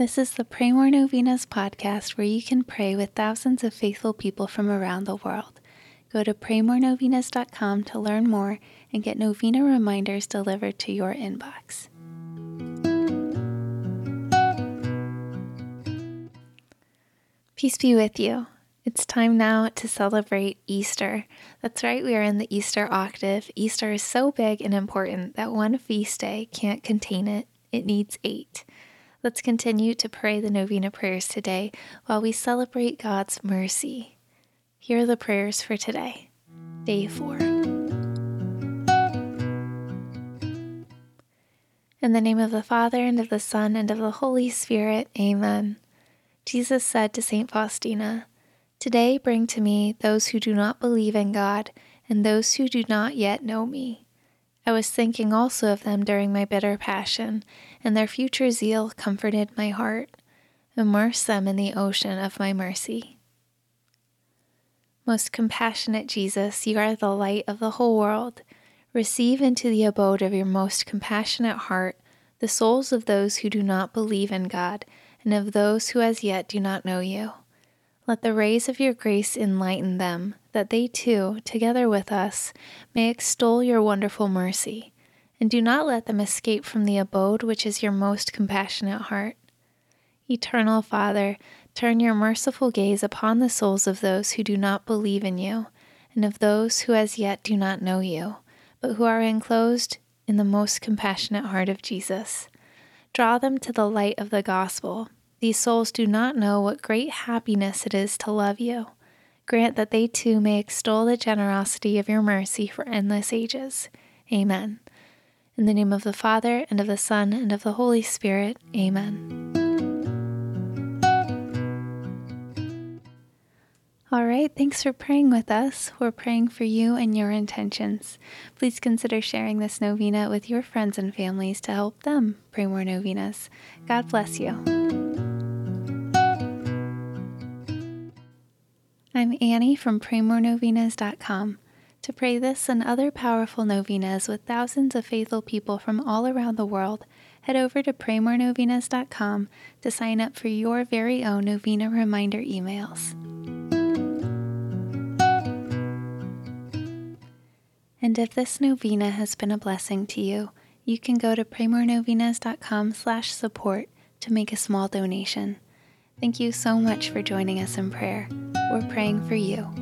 This is the Pray More Novenas podcast where you can pray with thousands of faithful people from around the world. Go to praymorenovenas.com to learn more and get novena reminders delivered to your inbox. Peace be with you. It's time now to celebrate Easter. That's right, we are in the Easter octave. Easter is so big and important that one feast day can't contain it. It needs 8. Let's continue to pray the novena prayers today while we celebrate God's mercy. Here are the prayers for today, day 4. In the name of the Father, and of the Son, and of the Holy Spirit, Amen. Jesus said to St. Faustina, "Today bring to me those who do not believe in God, and those who do not yet know me. I was thinking also of them during my bitter passion, and their future zeal comforted my heart. Immerse them in the ocean of my mercy." Most compassionate Jesus, you are the light of the whole world. Receive into the abode of your most compassionate heart the souls of those who do not believe in God, and of those who as yet do not know you. Let the rays of your grace enlighten them, that they too, together with us, may extol your wonderful mercy, and do not let them escape from the abode which is your most compassionate heart. Eternal Father, turn your merciful gaze upon the souls of those who do not believe in you, and of those who as yet do not know you, but who are enclosed in the most compassionate heart of Jesus. Draw them to the light of the gospel. These souls do not know what great happiness it is to love you. Grant that they too may extol the generosity of your mercy for endless ages. Amen. In the name of the Father, and of the Son, and of the Holy Spirit. Amen. All right, thanks for praying with us. We're praying for you and your intentions. Please consider sharing this novena with your friends and families to help them pray more novenas. God bless you. I'm Annie from praymorenovenas.com. To pray this and other powerful novenas with thousands of faithful people from all around the world, head over to praymorenovenas.com to sign up for your very own novena reminder emails. And if this novena has been a blessing to you, you can go to praymorenovenas.com/support to make a small donation. Thank you so much for joining us in prayer. We're praying for you.